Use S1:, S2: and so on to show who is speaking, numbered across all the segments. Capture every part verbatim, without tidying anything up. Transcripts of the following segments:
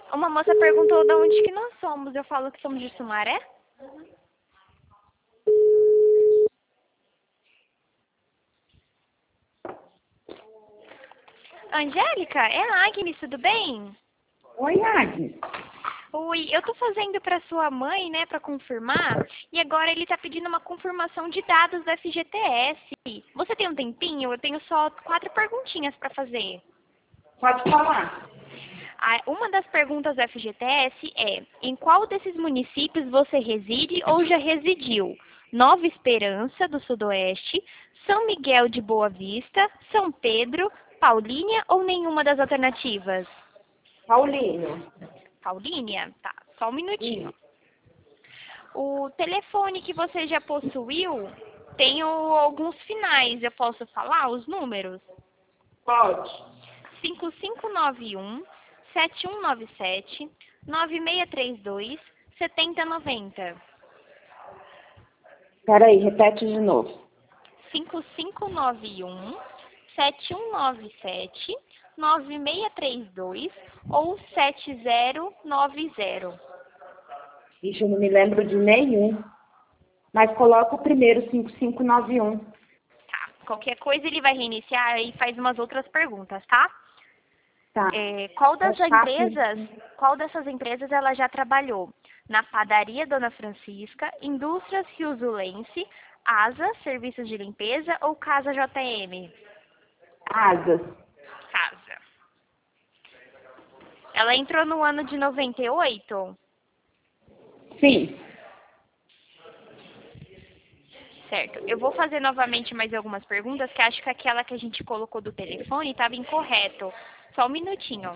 S1: Uma moça perguntou de onde que nós somos. Eu falo que somos de Sumaré. Angélica, é a Agnes, tudo bem?
S2: Oi, Agnes.
S1: Oi, eu tô fazendo para sua mãe, né, para confirmar, e agora ele tá pedindo uma confirmação de dados do F G T S. Você tem um tempinho? Eu tenho só quatro perguntinhas para fazer.
S2: Pode falar.
S1: Ah, uma das perguntas do F G T S é: em qual desses municípios você reside ou já residiu? Nova Esperança, do Sudoeste, São Miguel de Boa Vista, São Pedro, Paulínia ou nenhuma das alternativas?
S2: Paulinho.
S1: Paulínia? Tá, só um minutinho.
S2: Isso.
S1: O telefone que você já possuiu tem o- alguns finais, eu posso falar os números?
S2: Pode.
S1: cinco cinco nove um, sete um nove sete, nove seis três dois, sete zero nove zero.
S2: Peraí, repete de novo.
S1: cinco cinco nove um, sete um nove sete, nove seis três dois ou sete zero nove zero.
S2: Ixi, eu não me lembro de nenhum. Mas coloca o primeiro, cinco cinco nove um.
S1: Tá, qualquer coisa ele vai reiniciar e faz umas outras perguntas, tá?
S2: Tá.
S1: É, qual das
S2: É chato.
S1: empresas, qual dessas empresas ela já trabalhou? Na Padaria Dona Francisca, Indústrias Rio-Zulense, Asa, Serviços de Limpeza ou Casa J M?
S2: Asas.
S1: Casa. Ela entrou no ano de noventa e oito?
S2: Sim.
S1: Certo. Eu vou fazer novamente mais algumas perguntas, que acho que aquela que a gente colocou do telefone estava incorreto. Só um minutinho.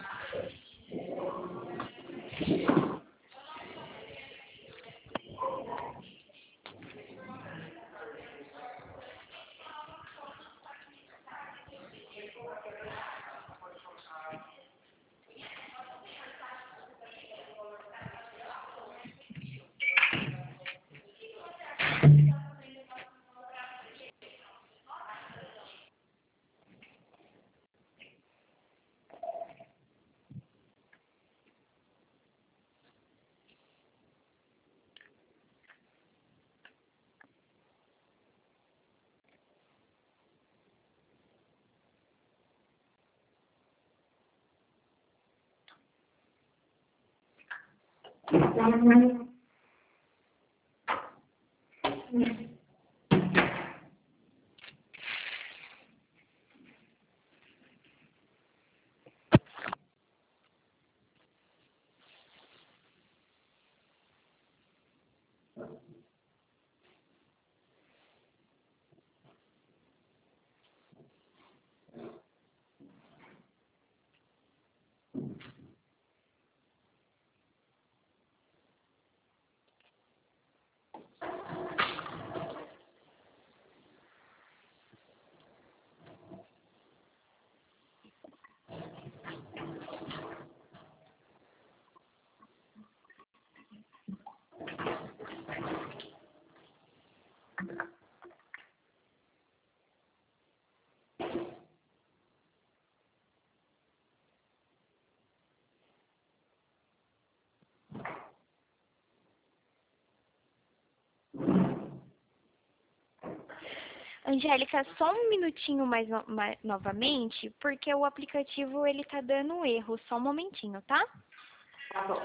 S1: Angélica, só um minutinho mais, no- mais novamente, porque o aplicativo ele tá dando erro. Só um momentinho, tá?
S2: Tá bom.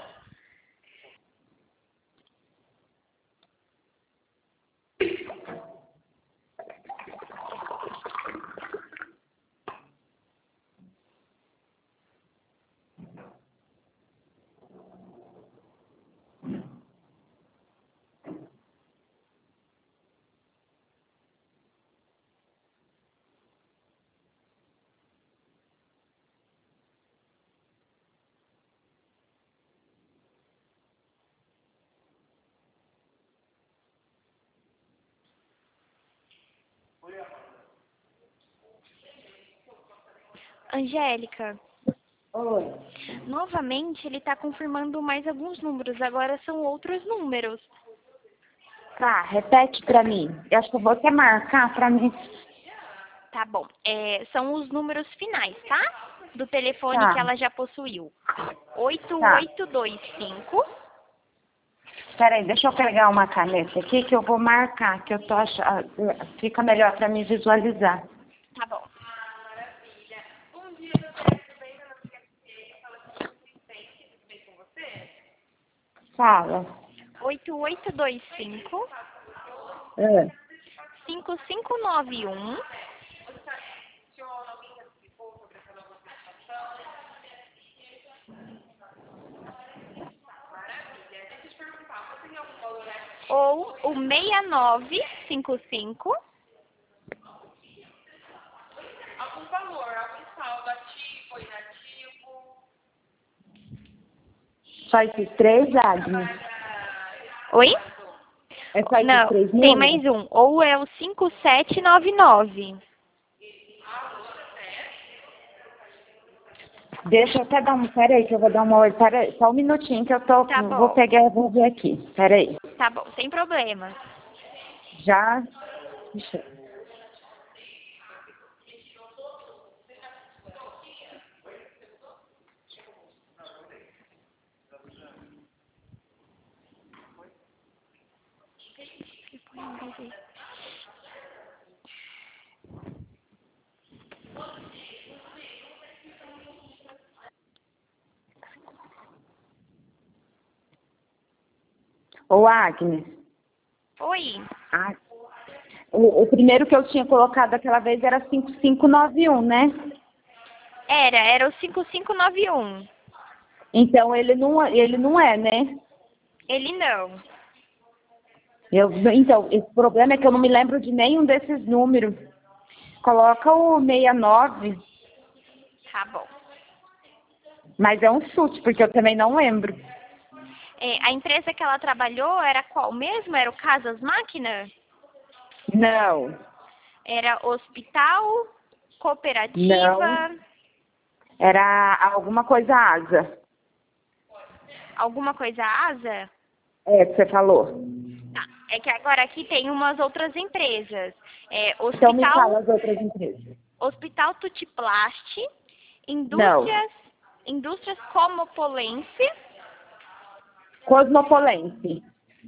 S1: Angélica,
S2: Oi.
S1: novamente ele tá confirmando mais alguns números. Agora são outros números.
S2: Tá, repete pra mim. Eu acho que eu vou até marcar pra mim.
S1: Tá bom. É, são os números finais, tá? do telefone
S2: Tá.
S1: que ela já possuiu. oito
S2: Tá.
S1: oito dois cinco.
S2: Peraí, deixa eu pegar uma caneta aqui que eu vou marcar, que eu tô achando... Fica melhor para me visualizar.
S1: Tá bom.
S2: Fala.
S1: oito oito dois cinco.
S2: É.
S1: cinco cinco nove um. Ou o seis nove cinco cinco.
S3: Algum valor, algum saldo ativo, inativo.
S2: Só esses três, Agnes?
S1: Oi?
S2: É só esses
S1: Não,
S2: três
S1: tem
S2: números?
S1: mais um. Ou é o cinco sete nove nove.
S2: Deixa eu até dar um... Peraí, que eu vou dar uma olhada. Peraí, só um minutinho que eu tô...
S1: Tá
S2: Vou
S1: bom.
S2: pegar e vou ver aqui. Peraí.
S1: Tá bom, sem problema.
S2: Já... Deixa eu... Ô, Agnes.
S1: Oi.
S2: Ah, o, o primeiro que eu tinha colocado aquela vez era cinco cinco nove um, né?
S1: Era, era o cinco cinco nove um.
S2: Então ele não, ele não é, né?
S1: Ele não.
S2: Eu, então, esse problema é que eu não me lembro de nenhum desses números. Coloca o sessenta e nove,
S1: Tá bom.
S2: mas é um chute, porque eu também não lembro.
S1: É, a empresa que ela trabalhou era qual mesmo? Era o Casas Máquina?
S2: Não,
S1: Era hospital, cooperativa?
S2: Não. era alguma coisa asa.
S1: Alguma coisa asa?
S2: É, que você falou.
S1: Tá. É que agora aqui tem umas outras empresas. É,
S2: Então me
S1: hospital,
S2: fala as outras empresas.
S1: Hospital Tutiplast, Indústrias, Indústrias Comopolense.
S2: Cosmopolense.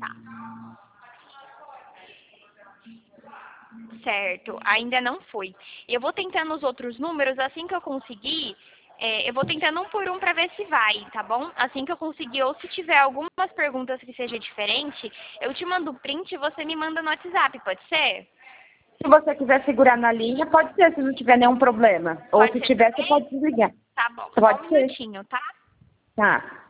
S1: Certo, ainda não foi. Eu vou tentando os outros números, assim que eu conseguir, é, eu vou tentando um por um para ver se vai, tá bom? Assim que eu conseguir, ou se tiver algumas perguntas que seja diferente, eu te mando o print e você me manda no WhatsApp, pode ser?
S2: Se você quiser segurar na linha, pode ser, se não tiver nenhum problema. Ou
S1: Pode
S2: se
S1: ser
S2: tiver, você
S1: também?
S2: pode desligar.
S1: Tá bom, só
S2: Pode
S1: um
S2: ser.
S1: minutinho, tá?
S2: Tá.